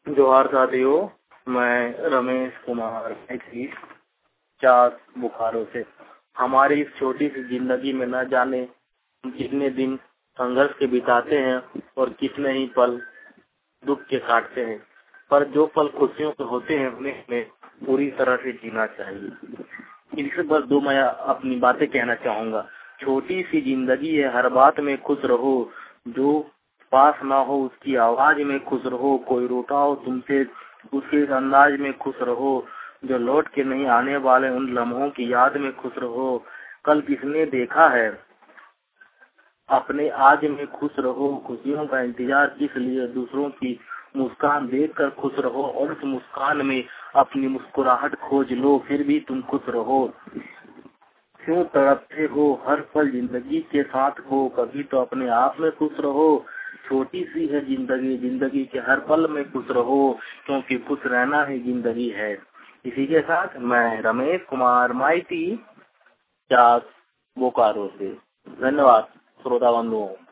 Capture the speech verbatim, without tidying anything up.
जोहार साथियों, मैं रमेश कुमार चास बोकारो से। हमारी इस छोटी सी जिंदगी में न जाने कितने दिन संघर्ष के बिताते हैं और कितने ही पल दुख के काटते हैं, पर जो पल खुशियों के होते हैं उन्हें हमें पूरी तरह से जीना चाहिए। इनसे बस दो मैं अपनी बातें कहना चाहूँगा। छोटी सी जिंदगी है, हर बात में खुश रहो, जो पास ना हो उसकी आवाज में खुश रहो, कोई रूठा हो तुमसे उसके अंदाज में खुश रहो, जो लौट के नहीं आने वाले उन लम्हों की याद में खुश रहो। कल किसने देखा है, अपने आज में खुश रहो, खुशियों का इंतजार किस लिए, दूसरों की मुस्कान देखकर खुश रहो और उस मुस्कान में अपनी मुस्कुराहट खोज लो, फिर भी तुम खुश रहो। क्यों तड़पते हो, हर पल जिंदगी के साथ हो, कभी तो अपने आप में खुश रहो। छोटी सी है जिंदगी, जिंदगी के हर पल में खुश रहो, क्योंकि खुश रहना ही जिंदगी है। इसी के साथ मैं रमेश कुमार माइती चास बोकारो से। धन्यवाद श्रोता बंधुओं।